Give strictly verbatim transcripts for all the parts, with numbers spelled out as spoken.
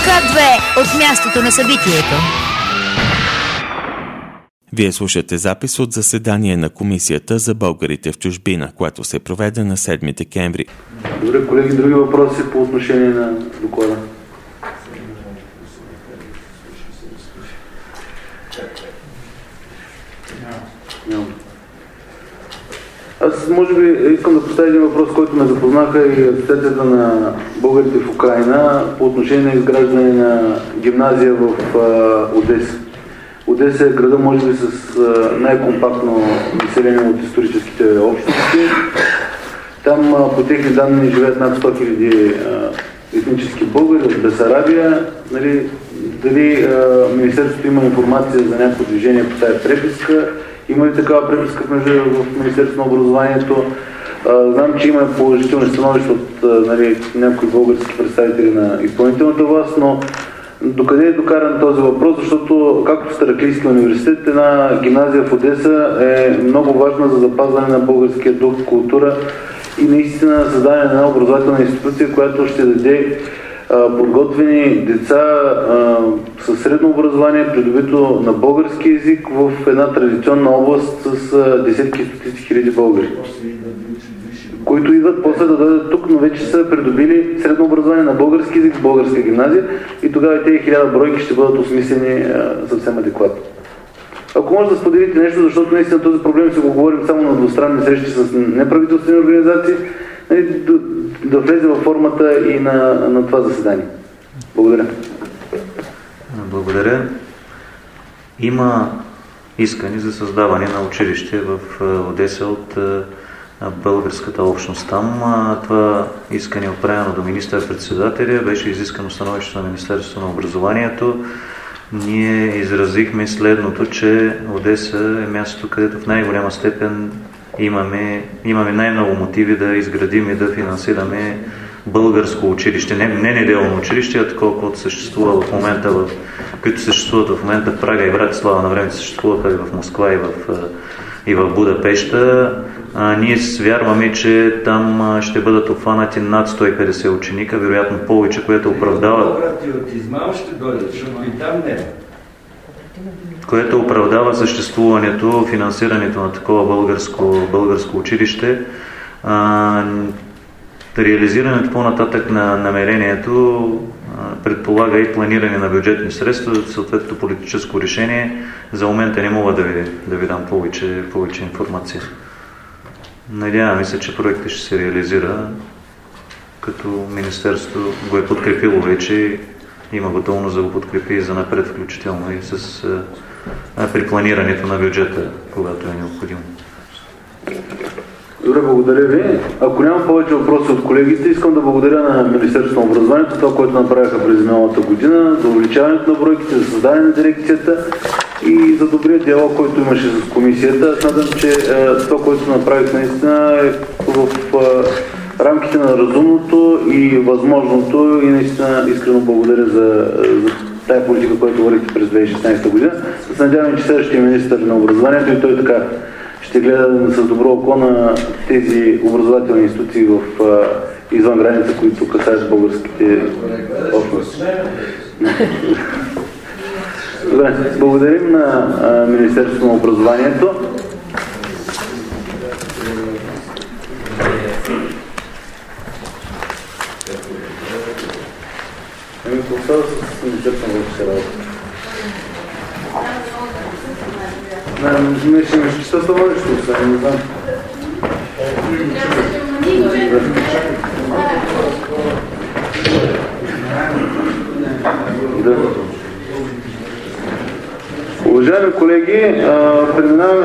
К две от мястото на събитието. Вие слушате запис от заседание на Комисията за българите в чужбина, което се проведе на седми декември. Добре, колеги, други въпроси по отношение на доклада? Няма. Аз може би искам да поставя един въпрос, който ме запознаха и Асоциацията на българите в Украйна по отношение на изграждане на гимназия в а, Одеса. Одеса е града, може би, с а, най-компактно население от историческите общности. Там а, по техни данни живеят над сто хиляди етнически българи от Бесарабия. Нали, дали а, Министерството има информация за някакво движение по тази преписка? Има ли такава преписка в, в Министерството на образованието? А, знам, че има положителни становища от а, нали, някои български представители на изпълнителната власт, но докъде е докаран този въпрос, защото както в Староклийския университет, една гимназия в Одеса е много важна за запазване на българския дух, култура и наистина създаване на една образователна институция, която ще даде а, подготвени деца а, със средно образование, придобито на български език в една традиционна област с а, десетки и стотици хиляди българи, които идват после да дойдат тук, но вече са придобили средно образование на български език в българска гимназия и тогава тези хиляда бройки ще бъдат осмислени а, съвсем адекватно. Ако може да споделите нещо, защото наистина този проблем се го говорим само на двустранни срещи с неправителствени организации, да, да влезе във формата и на, на това заседание. Благодаря. Благодаря. Има искане за създаване на училище в Одеса от българската общност там. Това искане е отправено до министър-председателя, беше изискано становището на Министерството на образованието. Ние изразихме следното, че Одеса е мястото, където в най-голяма степен имаме, имаме най-много мотиви да изградим и да финансираме българско училище. Не, не неделно училище, а такова, което съществува в момента, в, които съществуват в момента в Прага и Братислава, на време съществуваха и в Москва, и в, и в Будапеща. А, ние вярваме, че там ще бъдат обхванати над сто и петдесет ученика, вероятно повече, което оправдава което оправдава съществуването, финансирането на такова българско, българско училище. А, реализирането по-нататък на намерението а, предполага и планиране на бюджетни средства, съответно политическо решение. За момента не мога да ви, да ви дам повече, повече информация. Надяваме се, че проектът ще се реализира, като Министерството го е подкрепило вече, има готовност да го подкрепи и за напред, включително и с, а, при планирането на бюджета, когато е необходимо. Добре, благодаря ви. Ако няма повече въпроси от колегите, искам да благодаря на Министерството на образованието, това, което направиха през миналата година, за увеличаването на бройките, за създаване на дирекцията и за добрия диалог, който имаше с комисията. Смятам, че е, това, което направих наистина е в е, рамките на разумното и възможното и наистина искрено благодаря за, за тая политика, която говорихте през две хиляди и шестнадесета година. Се надявам, че следващия министър на образованието и той така ще гледа с добро око на тези образователни институции в а, извън граница, които касаят българските общности. Добре, благодарим на а, Министерството на образованието. Ами, какво с Министерството на вътрешните работи? Не, не ще ме ще се становище, не знам. Да. Уважаеми колеги, а, преминаваме.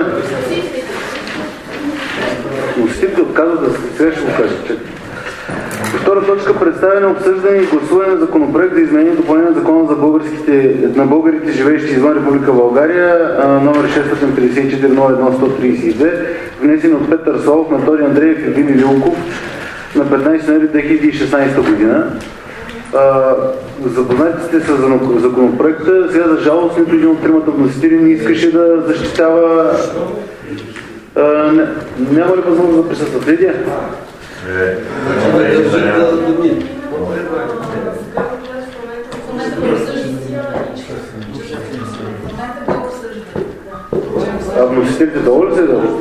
Носителите отказват да се сега ще го кажа. Втора точка, представяне, обсъждане и гласуване на законопроект за изменение и допълнение на закона за българските, на българите, живеещи извън Република България, номер шестстотин петдесет и четири нула едно сто тридесет и две, внесен от Петър Славов, Методи Андреев и Вили Лилков на петнадесети ноември две хиляди и шестнадесета година. Запознати сте с законопроекта. Сега за жалост нито един от тримата вносители не искаше да защитава. А, не, няма ли възможност да присъстват? Лидия? А вносителите долу ли се дадат?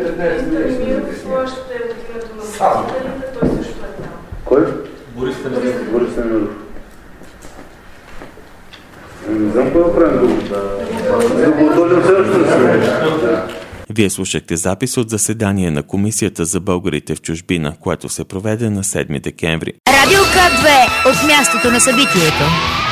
Кой? Борис Станимиров. Борис Станимиров. Не знам кой да правим друго. Да го отложим следващото. Вие слушахте запис от заседание на Комисията за българите в чужбина, което се проведе на седми декември. Радио К две от мястото на събитието.